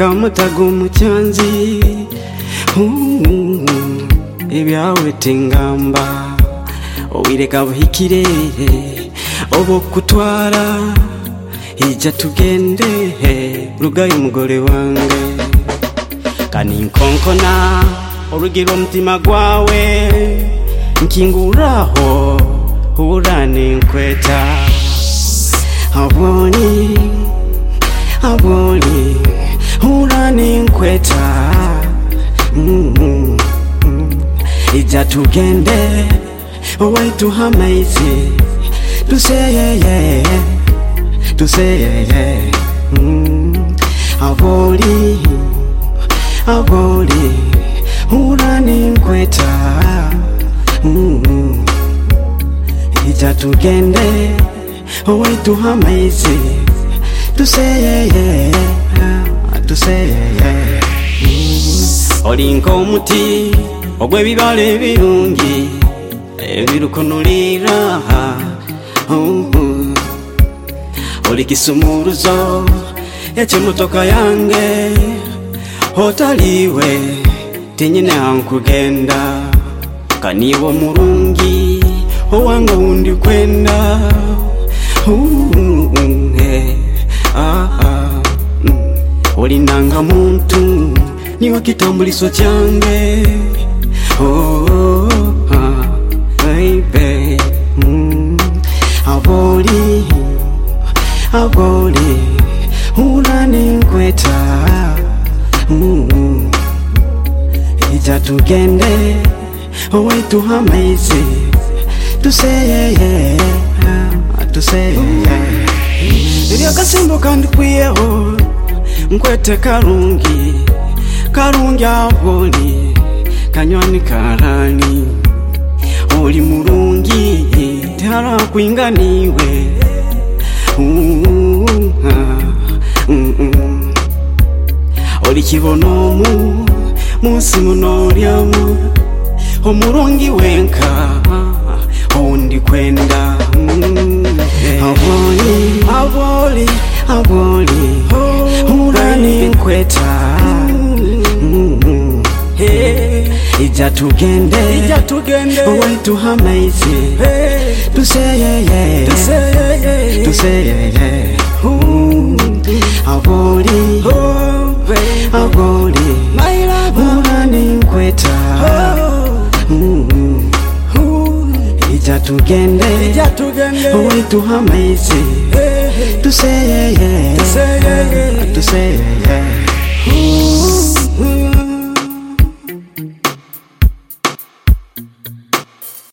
Akamutago mucyanzi ibyawe tingamba owireka buhikire obo kutwara ija tugende rugayo umugore wange kani nkonkona urugiro mutima gwawe nkinguraho urane nkweta aboni urane nkweta ija tugende waitu hamaizi tuseye aboli urane nkweta ija tugende waitu hamaizi tuseye olinko omuti ogw'ebibala ebirungi ebirukunulira oli kisumuluzo ekyemotoka yange otaliwe tinyina nkugenda kaniwo mulungi owange wundi kwenda olinanga muntu niwo kitambuliso kyange baby aboli urane nkweta ija tugende waitu hamaizi tuseye iri akasimbo kandi kwiyeho nkwete karungi aboli kanywani karani oli mulungi tara kwinganiwe oli kibonomu munsi munolyamu omulungi wenka ondi kwenda aboli urane nkweta ija tugende waitu hamaizi tuseye aboli urane nkweta ija tugende waitu hamaizi tuseye